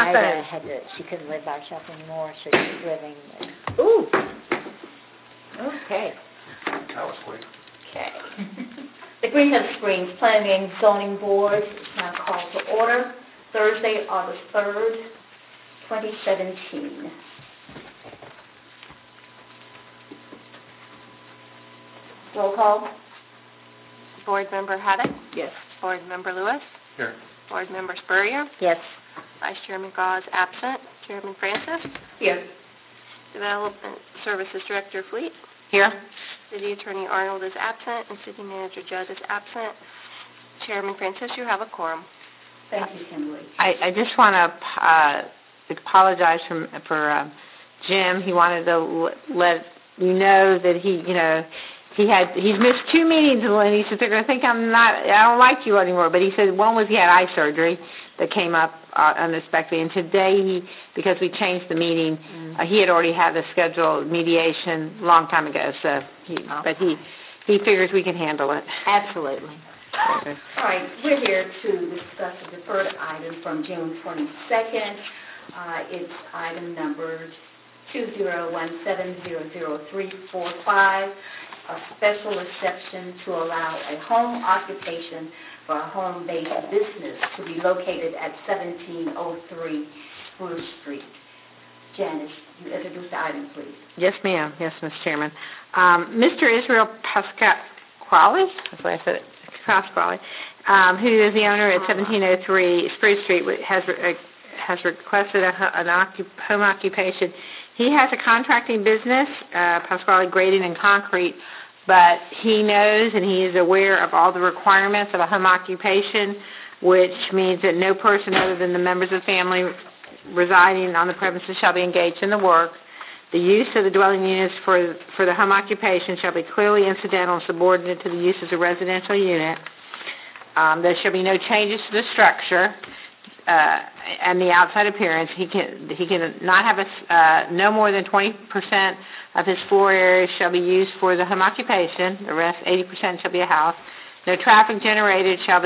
Ida she couldn't live by herself anymore, so she's living. Ooh. Okay. That was quick. Okay. The Greenhouse Springs Planning and Zoning Board is now called to order, Thursday, August 3rd, 2017. Roll call. Board Member Haddock? Yes. Board Member Lewis? Here. Board Member Spurrier? Yes. Vice Chairman Gause absent. Chairman Francis? Here. Development Services Director Fleet? Here. City Attorney Arnold is absent, and City Manager Judd is absent. Chairman Francis, you have a quorum. Thank you, Kimberly. I just want to apologize for Jim. He wanted to let you know that he's missed 2 meetings, and he said they're going to think I don't like you anymore. But he said one was he had eye surgery that came up unexpectedly, and today because we changed the meeting, he had already had a scheduled mediation a long time ago. So, but he figures we can handle it. Absolutely. All right, we're here to discuss a deferred item from June 22nd. It's item number 2017000345, a special exception to allow a home occupation for a home-based business to be located at 1703 Spruce Street. Janice, you introduce the item, please. Yes, ma'am. Yes, Mr. Chairman. Mr. Israel Pasquale, that's what I said, Pasquale, who is the owner at 1703 Spruce Street, has requested a home occupation. He has a contracting business, Pasquale Grading and Concrete, but he knows and he is aware of all the requirements of a home occupation, which means that no person other than the members of the family residing on the premises shall be engaged in the work. The use of the dwelling units for the home occupation shall be clearly incidental and subordinate to the use as a residential unit. There shall be no changes to the structure and the outside appearance. He can not have no more than 20% of his floor area shall be used for the home occupation. The rest, 80%, shall be a house. No traffic generated by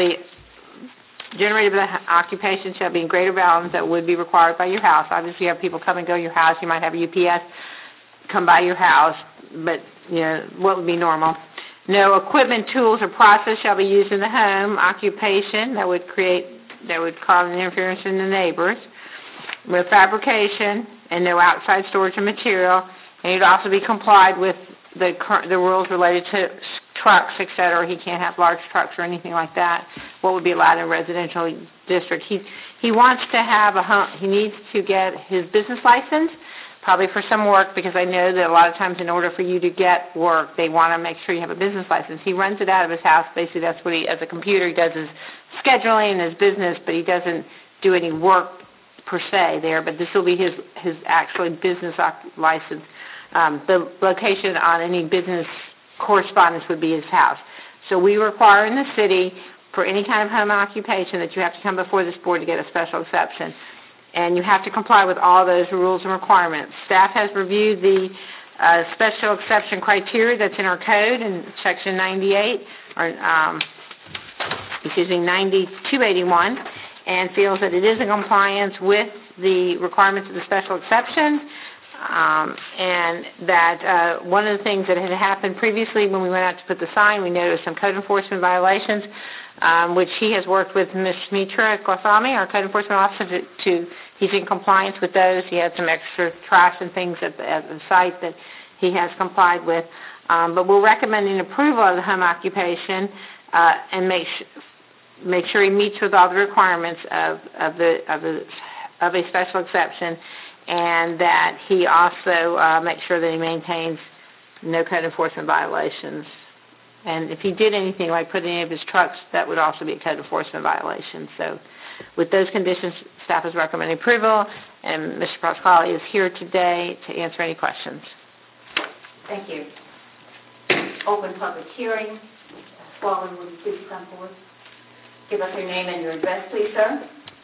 the occupation shall be in greater volumes that would be required by your house. Obviously, you have people come and go to your house. You might have a UPS come by your house, but what would be normal. No equipment, tools, or process shall be used in the home occupation that would cause an interference in the neighbors. No fabrication and no outside storage of material. And you'd also be complied with the rules related to trucks, etc. He can't have large trucks or anything like that. What would be allowed in a residential district? He wants to have he needs to get his business license, probably for some work, because I know that a lot of times in order for you to get work, they want to make sure you have a business license. He runs it out of his house. Basically, that's what as a computer, he does his scheduling and his business, but he doesn't do any work per se there. But this will be his actual business license. The location on any business correspondence would be his house. So we require in the city for any kind of home occupation that you have to come before this board to get a special exception. And you have to comply with all those rules and requirements. Staff has reviewed the special exception criteria that's in our code in Section 98, or 9281, and feels that it is in compliance with the requirements of the special exception. And that one of the things that had happened previously when we went out to put the sign, we noticed some code enforcement violations, which he has worked with Ms. Mitra Goswami, our code enforcement officer, he's in compliance with those. He had some extra trash and things at the site that he has complied with. But we're recommending approval of the home occupation and make sure he meets with all the requirements of a special exception, and that he also makes sure that he maintains no code enforcement violations. And if he did anything like put any of his trucks, that would also be a code enforcement violation. So with those conditions, staff is recommending approval, and Mr. Pasquale is here today to answer any questions. Thank you. Open public hearing. Swallow, would you please come forward? Give us your name and your address, please, sir.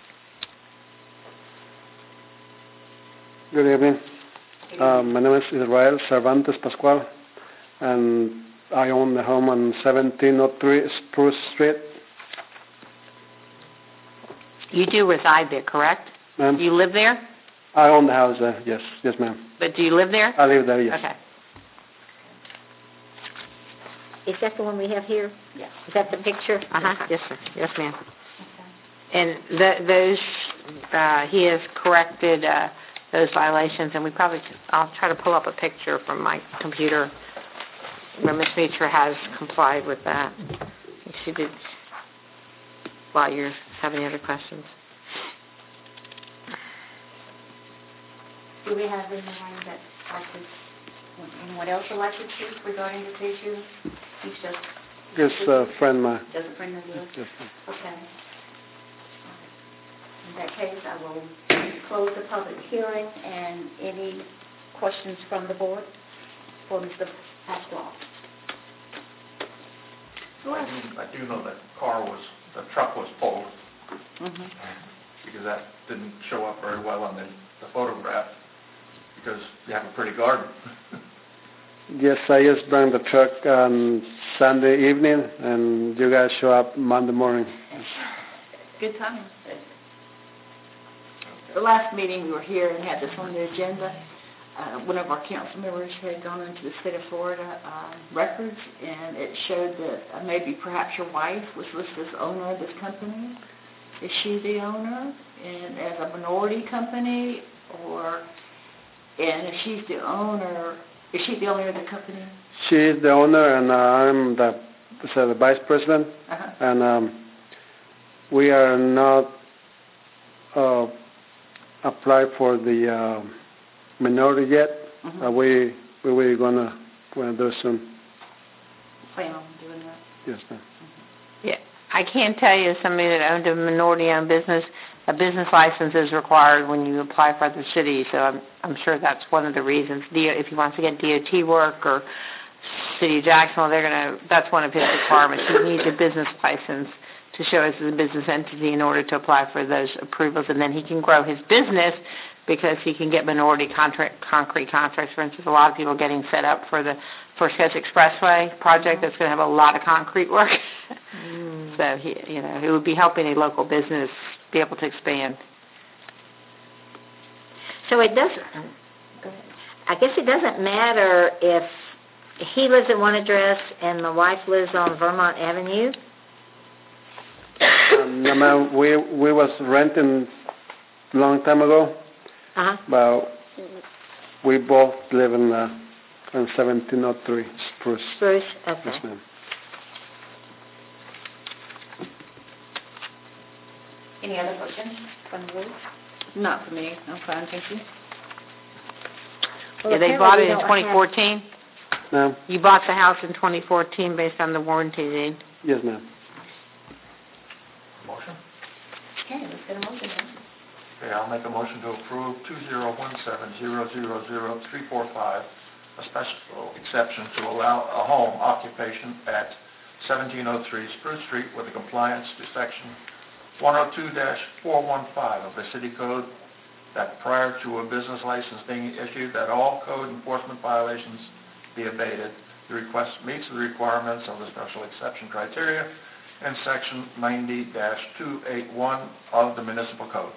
Good evening. My name is Israel Cervantes Pascual, and I own the home on 1703 Spruce Street. You do reside there, correct? Ma'am? Do you live there? I own the house there, yes, ma'am. But do you live there? I live there, yes. Okay. Is that the one we have here? Yes. Is that the picture? Uh-huh, yes, sir. Yes, ma'am. Okay. And those, he has corrected those violations, and I'll try to pull up a picture from my computer where Ms. Mitra has complied with that. She did, while you have any other questions. Do we have anyone else would like to speak regarding this issue? He's just... Just a friend, ma'am. Just a friend of yours? Yes, ma'am. Okay. In that case, I will close the public hearing, and any questions from the board for Mr. Pasquale? I do know that the truck was pulled, Mm-hmm. because that didn't show up very well on the photograph, because you have a pretty garden. Yes, I just brought the truck on Sunday evening, and you guys show up Monday morning. Good timing. The last meeting we were here and had this on the agenda. One of our council members had gone into the state of Florida records, and it showed that maybe perhaps your wife was listed as owner of this company. Is she the owner, and as a minority company, and if she's the owner, is she the owner of the company? She is the owner, and I'm the vice president, Uh-huh. and we are not applied for the minority yet. Mhm. We're gonna do soon. Plan on doing that. Yes, ma'am. Yeah, I can tell you, somebody that owned a minority-owned business, a business license is required when you apply for the city, so I'm sure that's one of the reasons. If he wants to get DOT work or City of Jacksonville, that's one of his requirements. He needs a business license to show as a business entity in order to apply for those approvals, and then he can grow his business because he can get minority concrete contracts. For instance, a lot of people are getting set up for the First Coast Expressway project that's going to have a lot of concrete work. So it would be helping a local business be able to expand. So it doesn't, I guess it doesn't matter if he lives at one address and the wife lives on Vermont Avenue? No, ma'am, we was renting a long time ago, Uh-huh. but we both live in 1703 Spruce. Bruce? Okay. Yes, ma'am. Any other questions from the board? Not for me. I'm fine, thank you. Well, Yeah, they apparently bought we it in don't have- 2014. Ma'am? You bought the house in 2014 based on the warranty deed. Yes, ma'am. Motion? Okay, let's get a motion then. Okay, I'll make a motion to approve 2017-000-345, a special exception to allow a home occupation at 1703 Spruce Street with a compliance to section 102-415 of the City Code, that prior to a business license being issued, that all code enforcement violations be abated. The request meets the requirements of the special exception criteria in section 90-281 of the municipal code.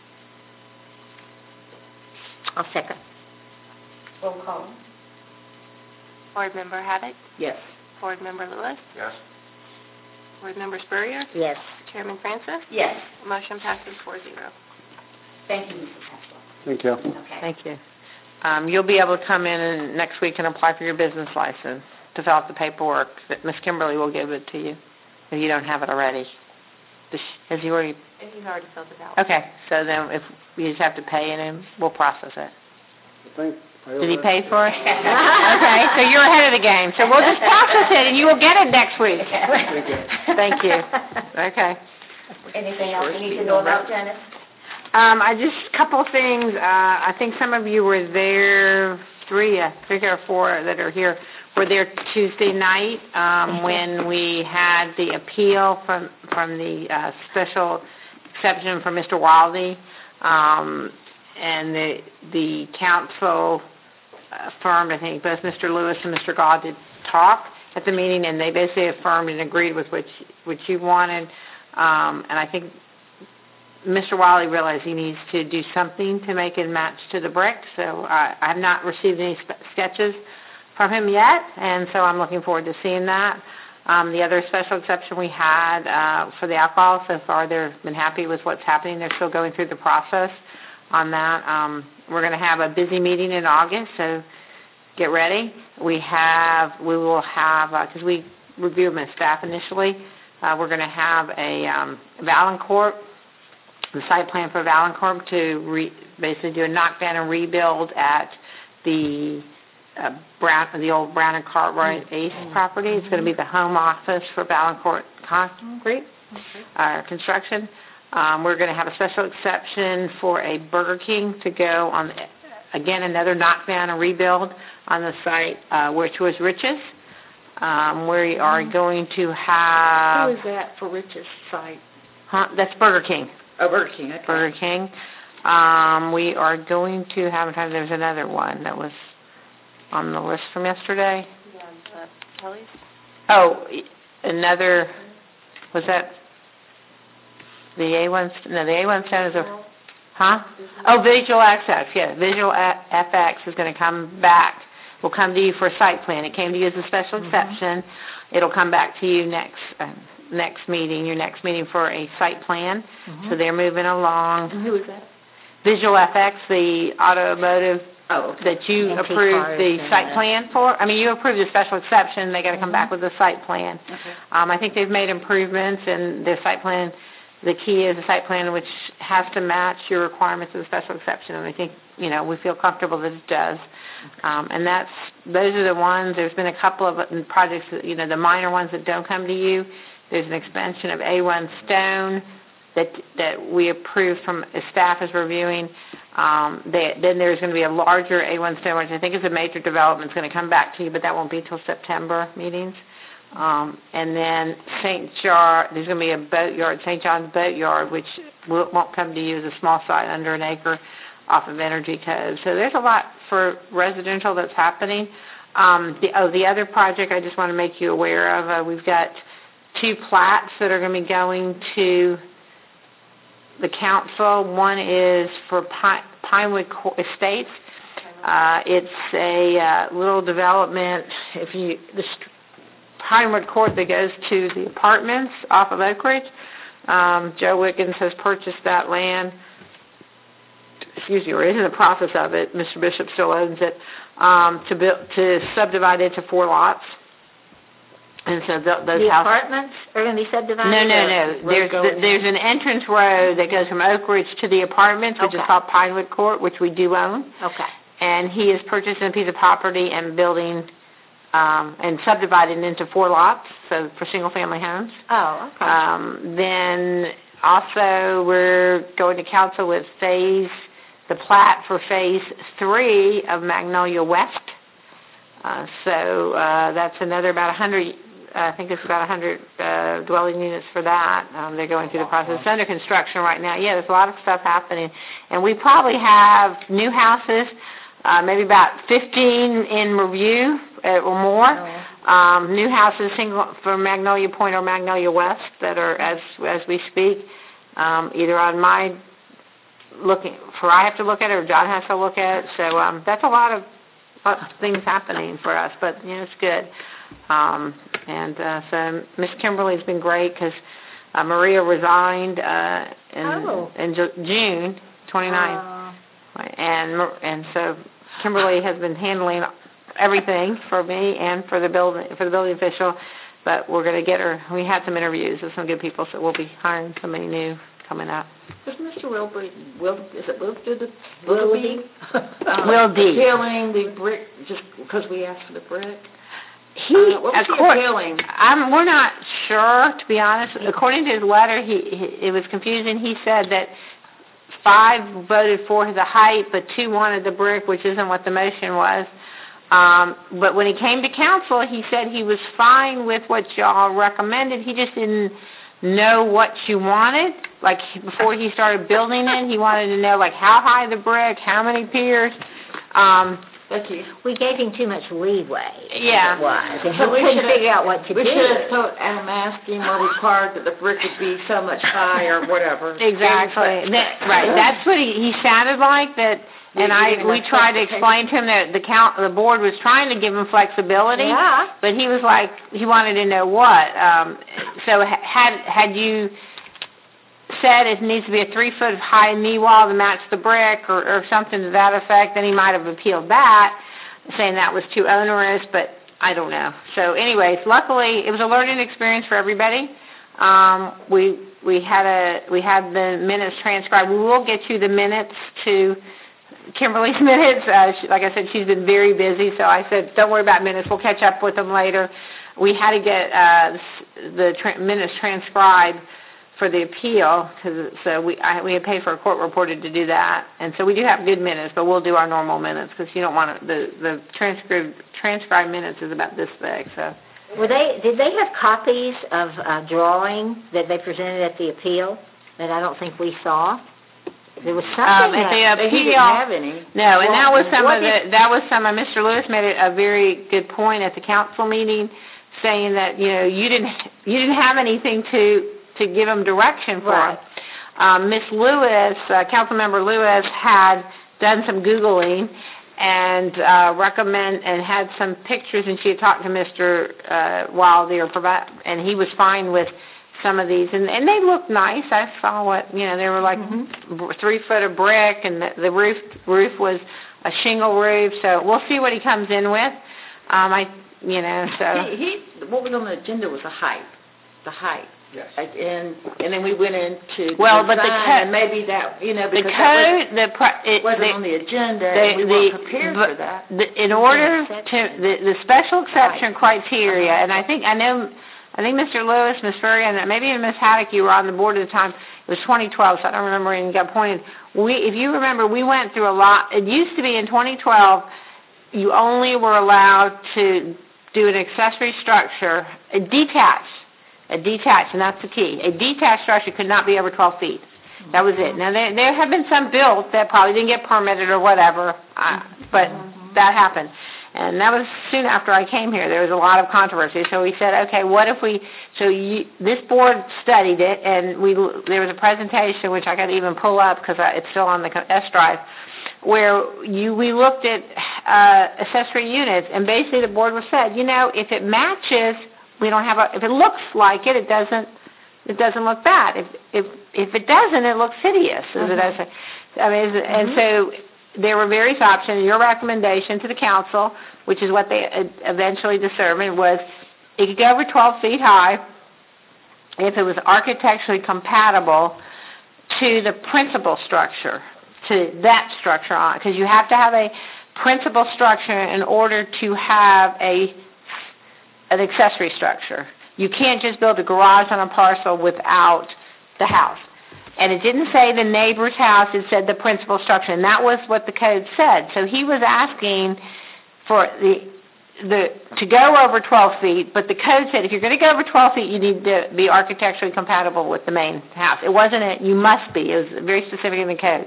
I'll second. Roll call. Board Member Haddock, Yes. Board Member Lewis, Yes? Board Member Spurrier, Yes. Chairman Francis. Yes. Motion passes 4-0. Thank you, Mrs. Pasquale. Thank you. Okay. Thank you. You'll be able to come in next week and apply for your business license, to fill out the paperwork. That Ms. Kimberly will give it to you if you don't have it already. Has he already? He's already filled it out. Okay, so then if you just have to pay it and we'll process it. Did Did he pay for it? Okay, so you're ahead of the game. So we'll just process it and you will get it next week. Thank you. Okay. Anything else you need to know about, Janice? A couple of things. I think some of you were there, three or four that are here, were there Tuesday night when we had the appeal from the special exception for Mr. Wildy. And the council affirmed, I think both Mr. Lewis and Mr. Gaw did talk at the meeting, and they basically affirmed and agreed with what you wanted. And I think Mr. Wiley realized he needs to do something to make it match to the brick, so I've not received any sketches from him yet, and so I'm looking forward to seeing that. The other special exception we had for the alcohol, so far they've been happy with what's happening. They're still going through the process on that. We're going to have a busy meeting in August, so get ready. We will have, because we review them as staff initially, we're going to have a Valancourt, the site plan for Valancourt to basically do a knockdown and rebuild at the old Brown and Cartwright Ace property. It's going to be the home office for Valancourt Concrete Construction. We're going to have a special exception for a Burger King to go on, again, another knockdown and rebuild on the site, which was Rich's. We are going to have... Who is that for Rich's site? That's Burger King. Oh, Burger King, okay. Burger King. We are going to have, there's another one that was on the list from yesterday. Yeah, Kelly's. Oh, another, was that the A1, no, the A1 Stone is a, Oh, Visual FX, yeah. Visual FX is going to come back, will come to you for a site plan. It came to you as a special exception. It'll come back to you next meeting, your next meeting for a site plan. So they're moving along. And who is that? Visual FX, the automotive that you Antique approved cars the and site plan for. I mean, you approved the special exception. They got to come back with a site plan. Okay. I think they've made improvements in their site plan. The key is a site plan which has to match your requirements of the special exception, and I think, we feel comfortable that it does. And those are the ones. There's been a couple of projects, the minor ones that don't come to you. There's an expansion of A1 Stone that we approved from staff is reviewing. Then there's going to be a larger A1 Stone, which I think is a major development. It's going to come back to you, but that won't be until September meetings. And then there's going to be a boatyard, St. John's Boatyard, which won't come to you as a small site under an acre off of Energy Code. So there's a lot for residential that's happening. The other project I just want to make you aware of, we've got 2 plats that are going to be going to the council. One is for Pinewood Estates. It's a little development, Pinewood Court that goes to the apartments off of Oak Ridge. Joe Wiggins has purchased that land, or is in the process of it. Mr. Bishop still owns it, to subdivide it to 4 lots. And so those apartments are going to be subdivided? No. There's an entrance road that goes from Oak Ridge to the apartments, which is called Pinewood Court, which we do own. Okay. And he is purchasing a piece of property and building and subdividing into 4 lots, so for single-family homes. Oh, okay. Then also we're going to council with the plat for Phase 3 of Magnolia West. So that's another about 100. I think it's about 100 dwelling units for that. They're going through the process. It's under construction right now. Yeah, there's a lot of stuff happening. And we probably have new houses, maybe about 15 in review or more. New houses for Magnolia Point or Magnolia West that are, as we speak, either on my I have to look at it or John has to look at it. So that's a lot of things happening for us, but it's good. So Miss Kimberly's been great because Maria resigned in June 29th, and so Kimberly has been handling everything for me and for the building official. But we're going to get her. We had some interviews with some good people, so we'll be hiring somebody new coming up. Does Mr. Wilby appealing the brick just because we asked for the brick? What was he appealing? We're not sure, to be honest. According to his letter, it was confusing. He said that 5 voted for the height, but 2 wanted the brick, which isn't what the motion was. But when he came to council, he said he was fine with what y'all recommended. He just didn't know what you wanted. Like, before he started building it, he wanted to know, like, how high the brick, how many piers. Thank you. We gave him too much leeway. Yeah. It was, and So he we couldn't should've- figure out what to We do. should have told Adam asking or required that the brick would be so much high or whatever. Exactly. Right. That's what he sounded like that. And we tried to explain to him that the board was trying to give him flexibility. Yeah. But he was like, he wanted to know what. So had you said it needs to be a 3-foot high knee wall to match the brick or something to that effect, then he might have appealed that, saying that was too onerous, but I don't know. So anyways, luckily, it was a learning experience for everybody. We had the minutes transcribed. We will get you the minutes to Kimberly's minutes. Like I said, she's been very busy, so I said, don't worry about minutes. We'll catch up with them later. We had to get the minutes transcribed for the appeal, so we had paid for a court reporter to do that. And so we do have good minutes, but we'll do our normal minutes because you don't want to, the transcribed minutes is about this big, so. Did they have copies of drawing that they presented at the appeal that I don't think we saw? There was something At the appeal, he didn't have any. No, and that was some of Mr. Lewis made a very good point at the council meeting, saying that you didn't have anything to give them direction for. Right. Miss Lewis, Councilmember Lewis, had done some Googling and had some pictures, and she had talked to Mr. Wildy, and he was fine with some of these, and they looked nice. I saw what, they were like 3 foot of brick, and the roof was a shingle roof, so we'll see what he comes in with. What was on the agenda was the height. Yes. And then we went into but the design, and maybe that, the because code, it wasn't on the agenda, and we weren't prepared for that. In order to, the special exception criteria, and I think Mr. Lewis, Ms. Furry, and maybe even Ms. Haddock, you were on the board at the time. It was 2012, so I don't remember when you got appointed. If you remember, we went through a lot. It used to be in 2012, you only were allowed to do an accessory structure, a detached, and that's the key. A detached structure could not be over 12 feet. That was it. Now, there have been some built that probably didn't get permitted or whatever, but that happened. And that was soon after I came here. There was a lot of controversy. So we said, okay, what if this board studied it, and there was a presentation, which I got to even pull up because it's still on the S drive, where we looked at accessory units, and basically the board was said, if it matches, if it looks like it doesn't look bad. If it doesn't, it looks hideous. And so there were various options. Your recommendation to the council, which is what they eventually determined, was it could go over 12 feet high if it was architecturally compatible to the principal structure, to that structure on, because you have to have a principal structure in order to have an accessory structure. You can't just build a garage on a parcel without the house. And it didn't say the neighbor's house, it said the principal structure, and that was what the code said. So he was asking for to go over 12 feet, but the code said if you're going to go over 12 feet, you need to be architecturally compatible with the main house. It wasn't you must be. It was very specific in the code.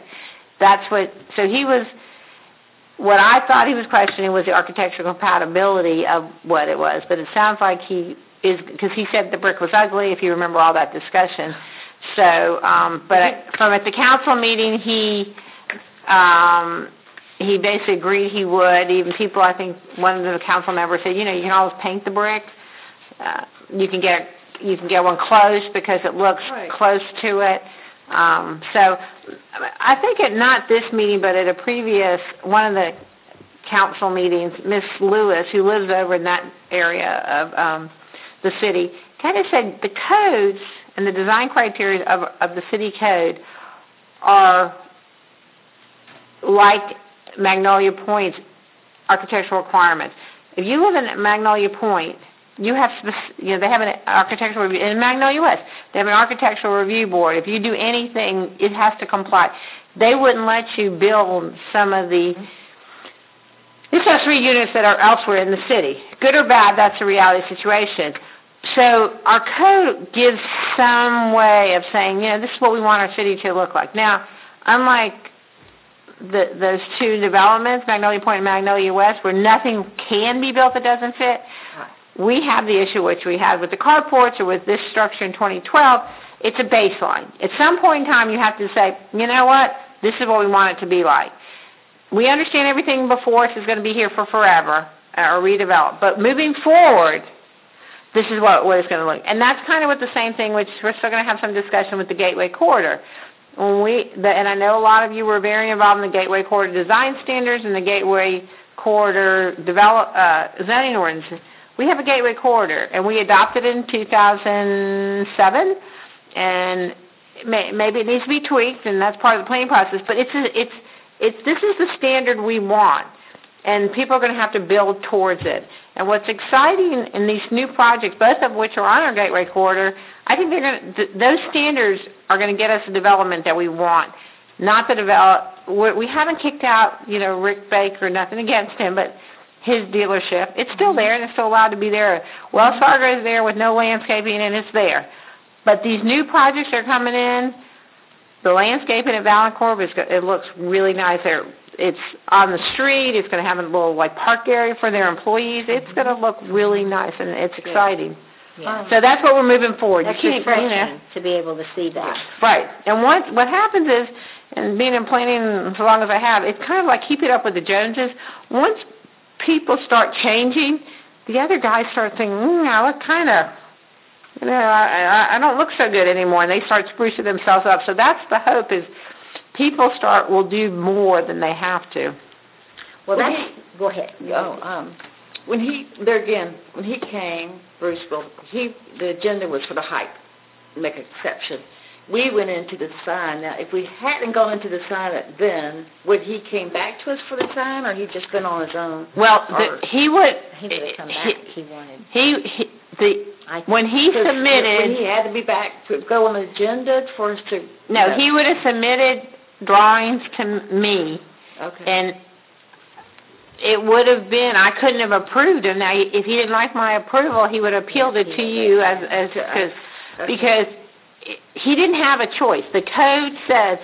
What I thought he was questioning was the architectural compatibility of what it was, but it sounds like he is, because he said the brick was ugly, if you remember all that discussion. So, from at the council meeting, he basically agreed he would. Even people, I think one of the council members said, you can always paint the brick. You can get one close because it looks close to it. So I think not this meeting, but at a previous, one of the council meetings, Miss Lewis, who lives over in that area of the city, kind of said the codes and the design criteria of the city code are like Magnolia Point's architectural requirements. If you live in Magnolia Point, they have an architectural review. In Magnolia West, they have an architectural review board. If you do anything, it has to comply. They wouldn't let you build some of the accessory units that are elsewhere in the city. Good or bad, that's a reality situation. So our code gives some way of saying, this is what we want our city to look like. Now, unlike those two developments, Magnolia Point and Magnolia West, where nothing can be built that doesn't fit, we have the issue which we had with the carports or with this structure in 2012. It's a baseline. At some point in time, you have to say, you know what, this is what we want it to be like. We understand everything before us is going to be here for forever or redeveloped, but moving forward, this is what it's going to look. And that's kind of what the same thing, which we're still going to have some discussion with the Gateway Corridor. And I know a lot of you were very involved in the Gateway Corridor design standards and the Gateway Corridor zoning ordinances. We have a Gateway Corridor, and we adopted it in 2007, and maybe it needs to be tweaked, and that's part of the planning process. But this is the standard we want, and people are going to have to build towards it. And what's exciting in these new projects, both of which are on our Gateway Corridor, I think those standards are going to get us the development that we want. Not the we haven't kicked out, Rick Baker, nothing against him, but his dealership. It's still there, and it's still allowed to be there. Wells Fargo is there with no landscaping, and it's there. But these new projects that are coming in, the landscaping at Valancourt, it looks really nice there. It's on the street. It's going to have a little park area for their employees. It's going to look really nice, and it's exciting. Yeah. So that's what we're moving forward. That's you can't, refreshing to be able to see that. Right. And what happens is, and being in planning so long as I have, it's kind of like keeping up with the Joneses. Once people start changing, the other guys start thinking, I look kind of, I don't look so good anymore, and they start sprucing themselves up. So that's the hope, is people will do more than they have to. Well, go ahead. When he came, Bruceville, the agenda was for the height, make an exception. We went into the sign. Now, if we hadn't gone into the sign then, would he came back to us for the sign, or he just been on his own? Well, he would have come back if he wanted. When he submitted... When he had to be back to go on the agenda for us to... No, he would have submitted drawings to me. Okay. And it would have been, I couldn't have approved him. Now, if he didn't like my approval, he would have appealed it to you because he didn't have a choice. The code says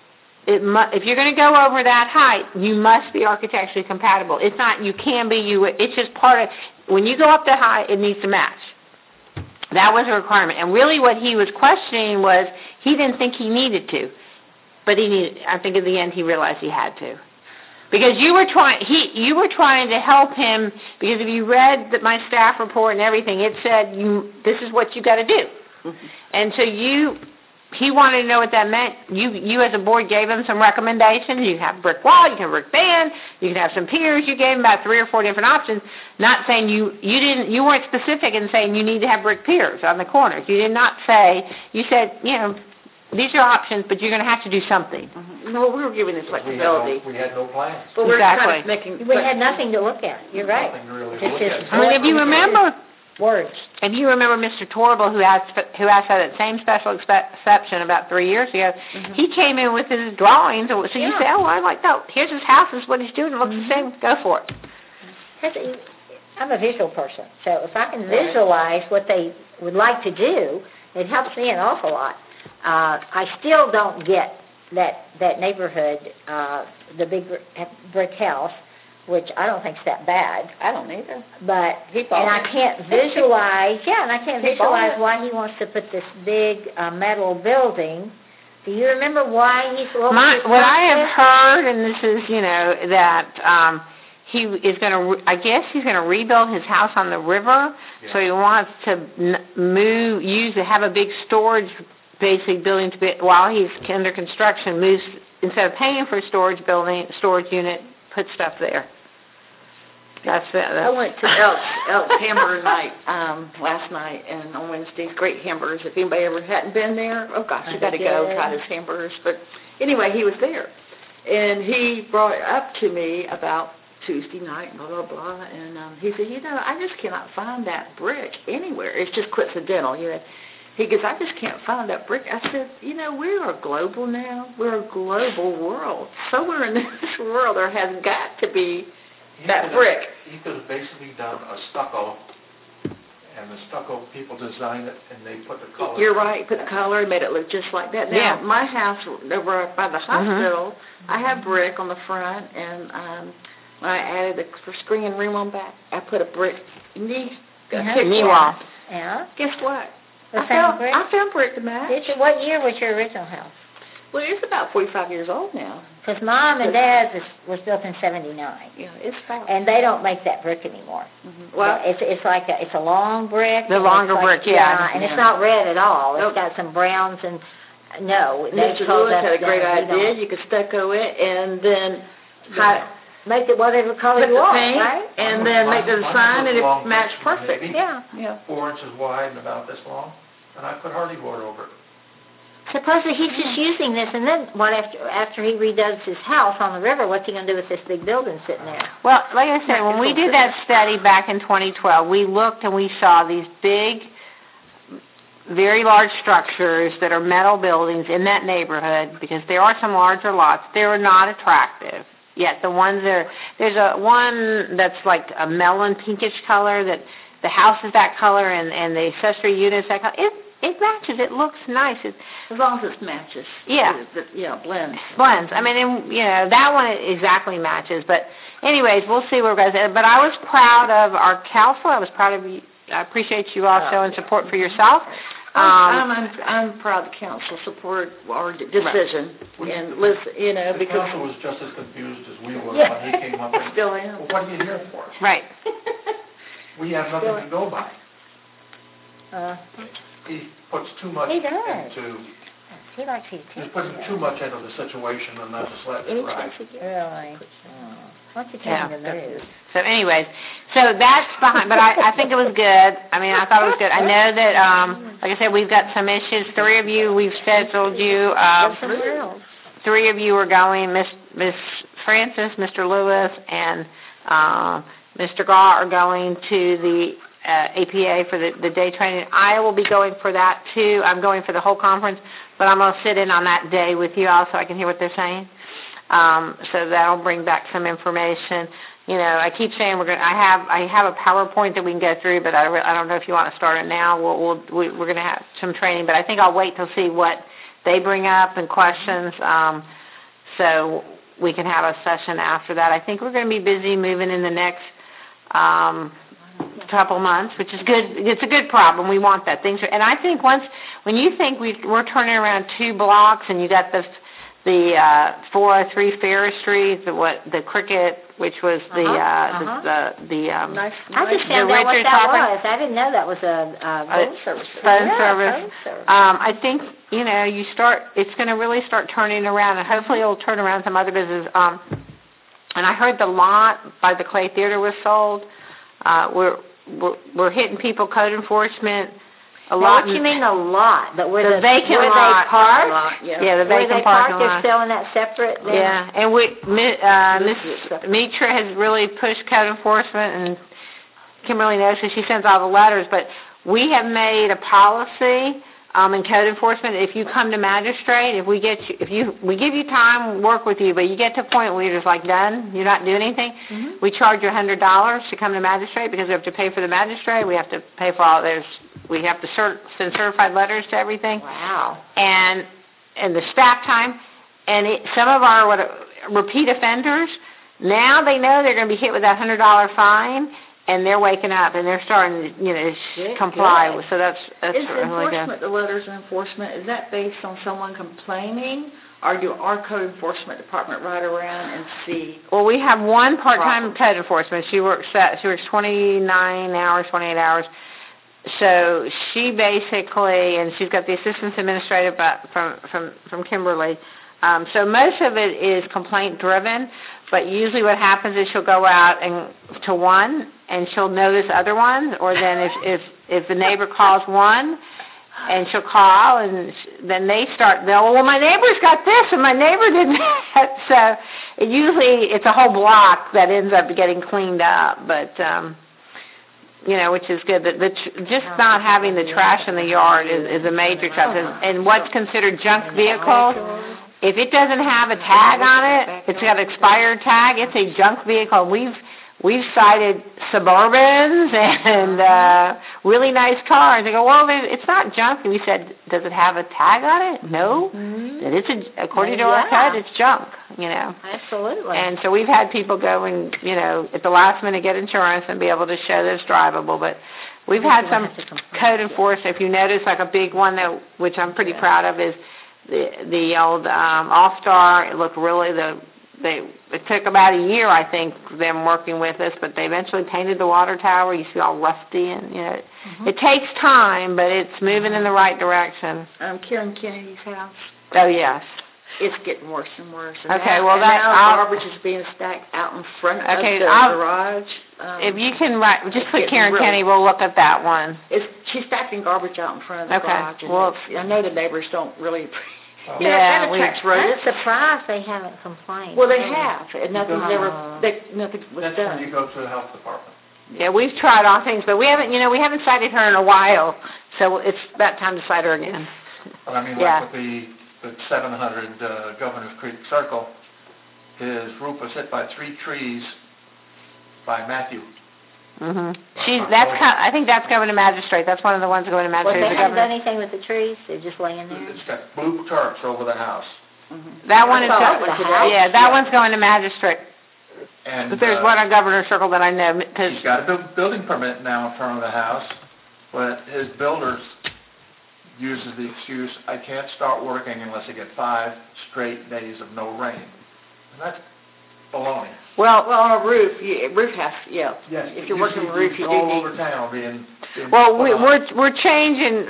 if you're going to go over that height, you must be architecturally compatible. It's not you can be, it's just part of, when you go up that high, it needs to match. That was a requirement. And really what he was questioning was he didn't think he needed to. But I think in the end he realized he had to. Because you were trying to help him, because if you read my staff report and everything, it said this is what you got to do. Mm-hmm. And so he wanted to know what that meant. You as a board gave him some recommendations. You can have brick wall, you can have brick band, you can have some piers. You gave him about 3 or 4 different options. Not saying you weren't specific in saying you need to have brick piers on the corners. You did not say. You said these are options, but you're going to have to do something. Mm-hmm. No, we were giving the flexibility. We had no plans. But we're kind of we had nothing to look at. You're right. Nothing really to It's look just at. If you remember. Words. If you remember Mr. Torble, who asked for that same special exception about 3 years ago, Mm-hmm. he came in with his drawings. So you say, I'm like, no, here's his house, this is what he's doing, it looks the same, go for it. I'm a visual person, so if I can visualize what they would like to do, it helps me an awful lot. I still don't get that neighborhood, the big brick house, which I don't think's that bad. I don't either. But I can't visualize. And I can't visualize why he wants to put this big metal building. Do you remember why he's? What I have heard, and this is that he is going to. I guess he's going to rebuild his house on the river. Yeah. So he wants to have a big storage, basic building while he's under construction. Moves instead of paying for a storage unit, put stuff there. That's it. I went to Elk's Hamburger Night last night, and on Wednesdays, great hamburgers. If anybody ever hadn't been there, oh gosh, you got to go try his hamburgers. But anyway, he was there, and he brought it up to me about Tuesday night, blah blah blah, and he said, I just cannot find that brick anywhere. It's just coincidental, He goes, I just can't find that brick. I said, we're global now. We're a global world. Somewhere in this world there has got to be that brick. He could have basically done a stucco and the stucco people designed it, and they put the color. You're right, put the color and made it look just like that. Now, Yeah. my house over by the hospital, I have brick on the front, and when I added the screen room on back, I put a brick knee wall. Yeah. Guess what? The I same brick? found brick to match. What year was your original house? Well, it's about 45 years old now. Because Mom and Dad's was built in 79. Yeah, it's fine. And they don't make that brick anymore. Well, It's like it's a long brick. The and longer it's like, brick, yeah. And it's not red at all. It's Nope. got some browns and, no. Mr. Lewis had a great idea. You could stucco it and then Make it whatever color put you the want, paint right? and then make the sign and it matched perfect. Maybe Yeah. Yeah. 4 inches wide and about this long, and I put hardy board over it. Supposedly he's just using this, and then what after he redoes his house on the river, what's he going to do with this big building sitting there? Well, like I said, when we did that study back in 2012, we looked and we saw these big, very large structures that are metal buildings in that neighborhood, because there are some larger lots. They were not attractive. Yet the ones there's one that's like a melon pinkish color, that the house is that color and the accessory unit is that color. It matches. It looks nice. As long as it matches. Yeah. Blends. Blends. I mean, that one exactly matches. But anyways, we'll see where it goes. But I was proud of our council. I was proud of you. I appreciate you all showing support for yourself. I'm proud the council supported our decision. Right. And listen, The because council was just as confused as we were Yeah. when he came up with, Still am. well, what are you here for? Right. We have nothing to go by. He puts too much He does. into, He likes his he's putting too much into the situation and not just letting it ride. Really? Why don't you tell him to move? So anyways, so that's behind, but I think it was good. I mean, I thought it was good. I know that, like I said, we've got some issues. 3 of you, we've scheduled you, 3 of you are going, Miss Francis, Mr. Lewis, and Mr. Gaw are going to the APA for the day training. I will be going for that too. I'm going for the whole conference, but I'm going to sit in on that day with you all so I can hear what they're saying. So that'll bring back some information. I keep saying I have a PowerPoint that we can go through, but I don't know if you want to start it now. We're going to have some training, but I think I'll wait to see what they bring up and questions, so we can have a session after that. I think we're going to be busy moving in the next couple months, which is good. It's a good problem. We want that. And I think when you think we're turning around 2 blocks, and you got the 403 Ferris Street, the Cricket, which was the nice. I just found out what that was. I didn't know that was a phone service. Phone service. I think it's going to really start turning around, and hopefully it'll turn around some other businesses. And I heard the lot by the Clay Theater was sold. We're hitting people, code enforcement. A lot. What you mean a lot? But where the vacant where lot. they park? Yeah, the Where vacant they park, parking they're lot. selling that separate? Then? Yeah, and Ms. Mitra has really pushed code enforcement, and Kimberly knows because she sends all the letters, but we have made a policy in code enforcement. If you come to magistrate, we give you time, work with you, but you get to a point where you're just like done, you're not doing anything, we charge you $100 to come to magistrate, because we have to pay for the magistrate, we have to pay for all we have to send certified letters to everything. Wow. And the staff time, and some of our repeat offenders, now they know they're going to be hit with that $100 fine, and they're waking up and they're starting to comply. Good. So that's Is really good. enforcement, the letters of enforcement, is that based on someone complaining, or do our code enforcement department ride around and see? Well, we have one part-time code enforcement. She works 29 hours, 28 hours. So she basically, and she's got the assistant administrative from Kimberly. So most of it is complaint-driven, but usually what happens is she'll go out to one, and she'll notice other ones, or then if the neighbor calls one, and she'll call, and then they start, well, my neighbor's got this, and my neighbor did that. So it's a whole block that ends up getting cleaned up, but which is good. Just not having the trash in the yard is a major cut. And what's considered junk vehicles, if it doesn't have a tag on it, it's got an expired tag, it's a junk vehicle. we've cited Suburbans and really nice cars. They go, well, it's not junk. And we said, does it have a tag on it? No. That it's according to our code, it's junk, Absolutely. And so we've had people go and, at the last minute get insurance and be able to show that it's drivable. But we've had some code enforcement. If you notice, like a big one, which I'm pretty proud of, is the old All-Star. It looked really, it took about a year, I think, them working with us, but they eventually painted the water tower. You see all rusty, and, it takes time, but it's moving in the right direction. Karen Kennedy's house, Oh, yes. it's getting worse and worse. Okay, now, now garbage is being stacked out in front of the garage. If you can just put Karen really, Kenny, we'll look at that one. She's stacking garbage out in front of the garage. And well, I know the neighbors don't really Yeah, that attracts rodents. I'm surprised they haven't complained. Well, they have, and nothing was That's done. when you go to the health department. Yeah, we've tried all things, but we haven't cited her in a while, so it's about time to cite her again. But I mean, like with the 700 Governor's Creek Circle, his roof was hit by 3 trees by Matthew. Mhm. I think that's going to magistrate. That's one of the ones going to Well, magistrate. they haven't done anything with the trees. They're just laying there. It's got blue tarps over the house. That one is that one's going to magistrate. And But there's one on Governor's Circle that I know. he's got a building permit now in front of the house, but his builders uses the excuse, I can't start working unless I get 5 straight days of no rain. And that's baloney. Well, on a roof, roof has, Yes. if you're working on a roof, you do all need... over town being well, we're changing.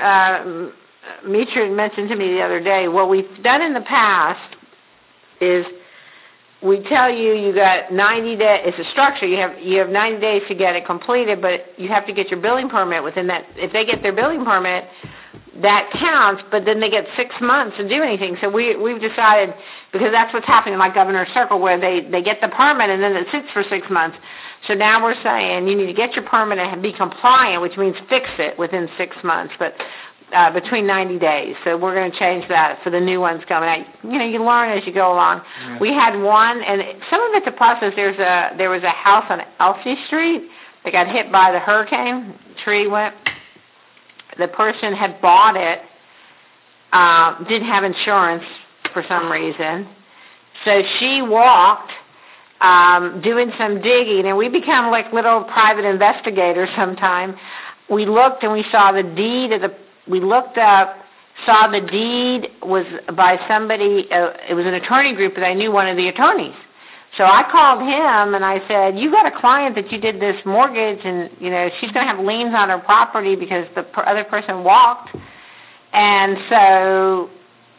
Mitra mentioned to me the other day. What we've done in the past is we tell you got 90 days. It's a structure. You have 90 days to get it completed, but you have to get your building permit within that. If they get their building permit, that counts, but then they get 6 months to do anything. So we've decided, because that's what's happening like Governor's Circle, where they get the permit and then it sits for 6 months. So now we're saying you need to get your permit and be compliant, which means fix it within 6 months, but between 90 days. So we're going to change that for the new ones coming out. You learn as you go along. Yeah. We had one, and some of it's a process. There was a house on Elsie Street that got hit by the hurricane. Tree went. The person had bought it, didn't have insurance for some reason, so she walked doing some digging, and we become like little private investigators sometime. We looked and we saw the deed we looked up, saw the deed was by somebody, it was an attorney group, but I knew one of the attorneys. So I called him and I said, you got a client that you did this mortgage and, she's going to have liens on her property because the other person walked. And so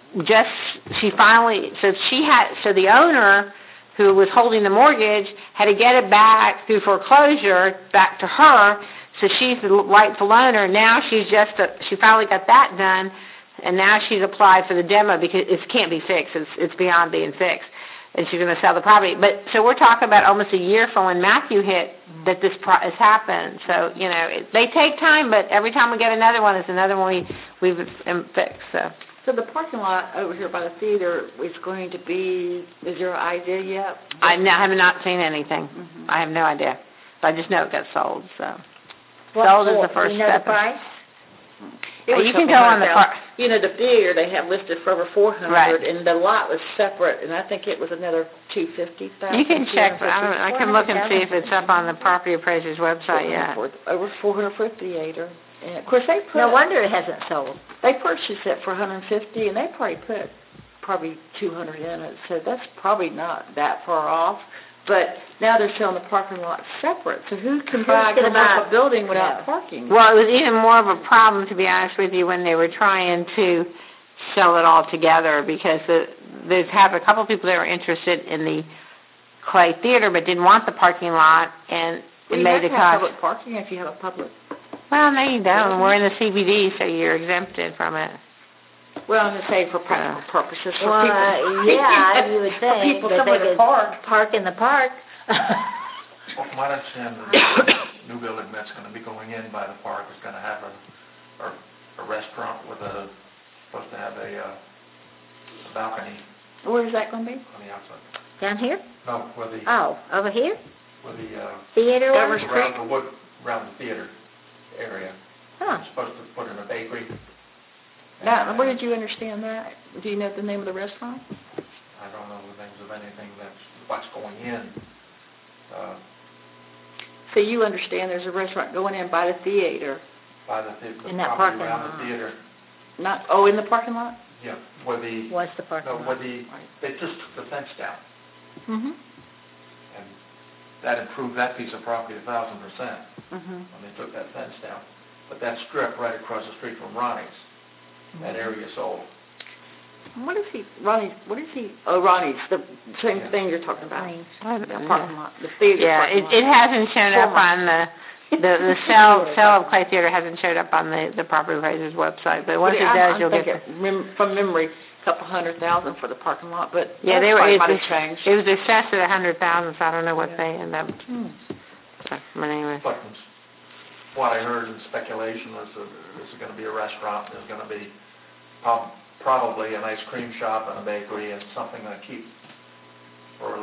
so the owner who was holding the mortgage had to get it back through foreclosure back to her. So she's the rightful owner. Now she finally got that done, and now she's applied for the demo because it can't be fixed. It's beyond being fixed. And she's going to sell the property. But so we're talking about almost a year from when Matthew hit that this has happened. So, they take time, but every time we get another one, it's another one we've fixed. So the parking lot over here by the theater is going to be, is there an idea yet? I have not seen anything. I have no idea. But I just know it got sold, so. Sold is the first step. The price? You can go on the park. The theater they have listed for over $400, right. And the lot was separate, and I think it was another $250,000. You can check. I can look and see if it's up on the property appraiser's website yet. Over $400 for a theater. And of course, no wonder it hasn't sold. They purchased it for $150, and they put $200 in it, so that's probably not that far off. But now they're selling the parking lot separate, so who can buy a building without parking? Well, it was even more of a problem, to be honest with you, when they were trying to sell it all together, because there's a couple of people that were interested in the Clay Theater but didn't want the parking lot, and it made the cost. Public parking if you have a public. Well, no, you don't. We're in the CBD, so you're exempted from it. Well, I'm going to say for practical purposes. For well, people, you would think people that they could park in the park. Well, from what I understand, the new building that's going to be going in by the park is going to have a restaurant with supposed to have a balcony. Where is that going to be? On the outside. Down here? No, where the... Oh, over here? With the, Theater one? Governor's around the wood, around the theater area. Huh. We're supposed to put in a bakery. Now, where did you understand that? Do you know the name of the restaurant? I don't know the names of anything what's going in. So you understand there's a restaurant going in by the theater, By the In that property parking around lot. the theater. not, in the parking lot? Yeah, where the, What's the parking no, lot? where they just took the fence down. Mm-hmm. And that improved that piece of property 1,000% Mm-hmm. when they took that fence down. But that strip right across the street from Ronnie's, that area sold. What is Ronnie's, Ronnie's, the same thing you're talking about. Ronnie's. The parking lot, the theater Yeah, parking lot. it hasn't shown up on the sale of Clay Theater hasn't showed up on the property appraiser's website, but once it does, you'll get the... I'm thinking, from memory, a couple $100,000 for the parking lot, but Yeah, that's it might was, have changed. it was assessed at $100,000, so I don't know what they end up, my name is... But from what I heard in speculation was that this is going to be a restaurant, there's going to be probably an ice cream shop and a bakery and something to keep for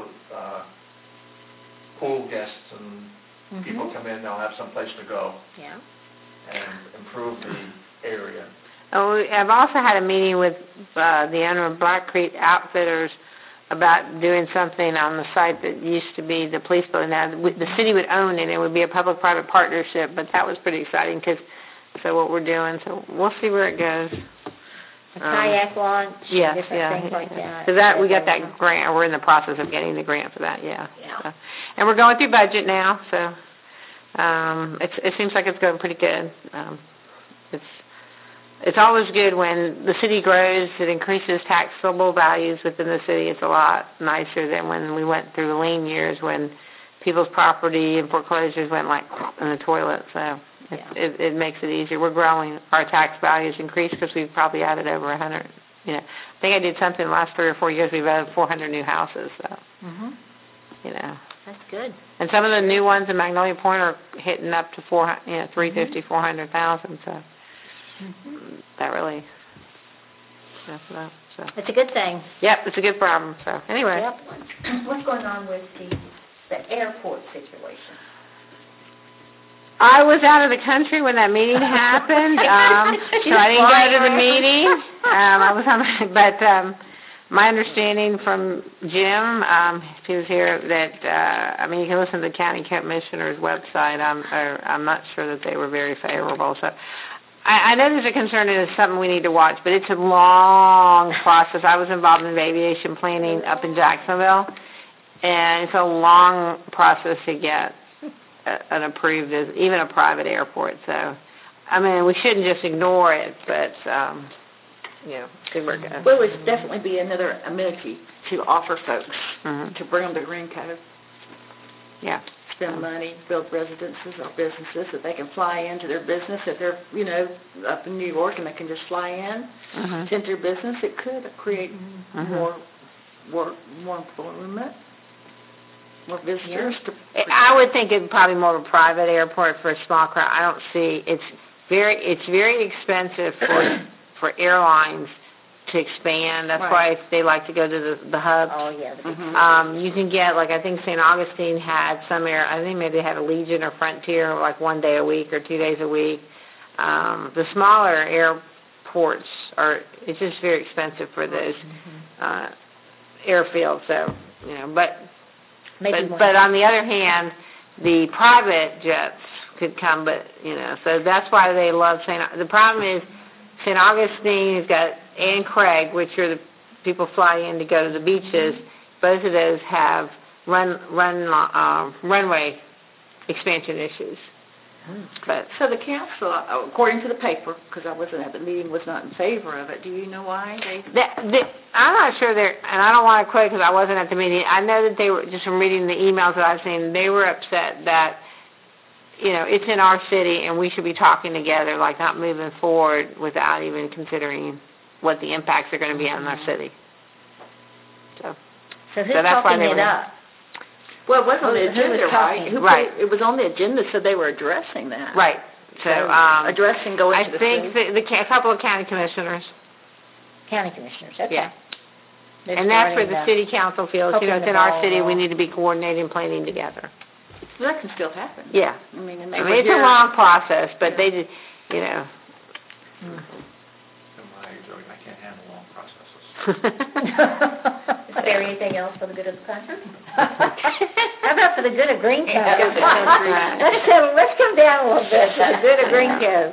pool guests and people come in, they'll have some place to go Yeah. and improve the area. Oh, I've also had a meeting with the owner of Black Creek Outfitters about doing something on the site that used to be the police building. Now, the city would own it. It would be a public-private partnership, but that was pretty exciting because so what we're doing. So we'll see where it goes. A kayak launch, Yes, different things like that. So that we got that grant. We're in the process of getting the grant for that. Yeah. Yeah. So, and we're going through budget now, so it seems like it's going pretty good. It's always good when the city grows. It increases taxable values within the city. It's a lot nicer than when we went through the lean years when people's property and foreclosures went like in the toilet. So it makes it easier. We're growing. Our tax values increase because we've probably added over 100. You know, I think I did something the last 3 or 4 years. We've added 400 new houses. So you know. That's good. And some of the new ones in Magnolia Point are hitting up to 350, 400,000. So that really that's it up. So It's a good thing. yep, it's a good problem. So anyway, What's going on with the airport situation? I was out of the country when that meeting happened, so I didn't go to the meeting. I was on, but my understanding from Jim, if he was here, that I mean, you can listen to the county commissioner's website. I'm not sure that they were very favorable. So I know there's a concern and it's something we need to watch, but it's a long process. I was involved in aviation planning up in Jacksonville, and it's a long process to get an approved as even a private airport. So, I mean, we shouldn't just ignore it, but, you know, see where it goes. Well, it would definitely be another amenity to offer folks, Mhm. to bring them to Green Cove, Yeah. spend money, build residences or businesses that they can fly into their business. If they're, you know, up in New York and they can just fly in, Mhm. tend their business, it could create Mhm. more work, more employment, more visitors to... I would think it'd probably more of a private airport for a small crowd. I don't see, it's very expensive for airlines to expand. That's Right. why they like to go to the hubs. Oh, yeah. The big You can get, like, I think St. Augustine had I think maybe they had a Legion or Frontier, like 1 day a week or 2 days a week. The smaller airports it's just very expensive for those airfields, so, you know, but on the other hand, the private jets could come, but, you know, so that's why they love the problem is St. Augustine has got Ann Craig, which are the people fly in to go to the beaches. Both of those have runway expansion issues. But So the council, according to the paper, because I wasn't at the meeting, was not in favor of it. Do you know why they... I'm not sure and I don't want to quote because I wasn't at the meeting. I know that they were, just from reading the emails that I've seen, they were upset that, you know, it's in our city and we should be talking together, like not moving forward without even considering what the impacts are going to be on our city. So who's that's why talking they it were- up? Well, it was on the Who was agenda, right? talking? Who Right. It was on the agenda, so they were addressing that. Right. So, addressing going I to the think city. a couple of county commissioners, County commissioners, okay. Yeah. They're and that's where starting the city council feels, you know, poking it's the in our ball city, we along. need to be coordinating, planning together. Well, that can still happen. Yeah. I mean, and I they mean, were it's a here- long process, but they did, you know. In my age, I can't handle long processes. Is there anything else for the good of the country? How about for the good of Green Cove? Right. Let's come down a little bit for the good of Green Cove.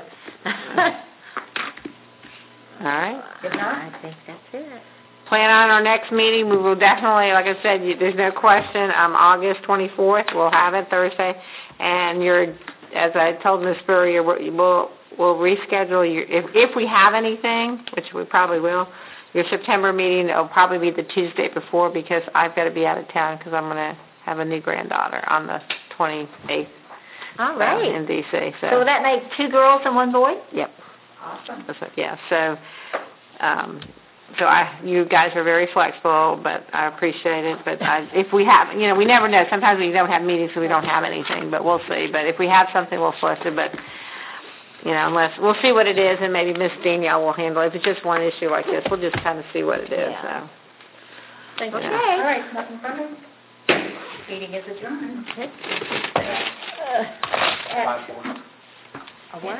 All right. If not, I think that's it. Plan on our next meeting, we will definitely, like I said, there's no question, August 24th, we'll have it Thursday, and as I told Ms. Spurrier, we'll reschedule if we have anything, which we probably will, your September meeting, it'll probably be the Tuesday before, because I've got to be out of town, because I'm going to have a new granddaughter on the 28th. All right. In D.C., So will that make 2 girls and 1 boy? Yep. awesome. Yeah, so you guys are very flexible, but I appreciate it. But if we have, we never know. Sometimes we don't have meetings, so we don't have anything, but we'll see. But if we have something, we'll flush it. But, unless, we'll see what it is, and maybe Miss Danielle will handle it. If it's just one issue like this, we'll just kind of see what it is, Yeah. so. Okay. All right, nothing further? Meeting is adjourned. Five, four. A what?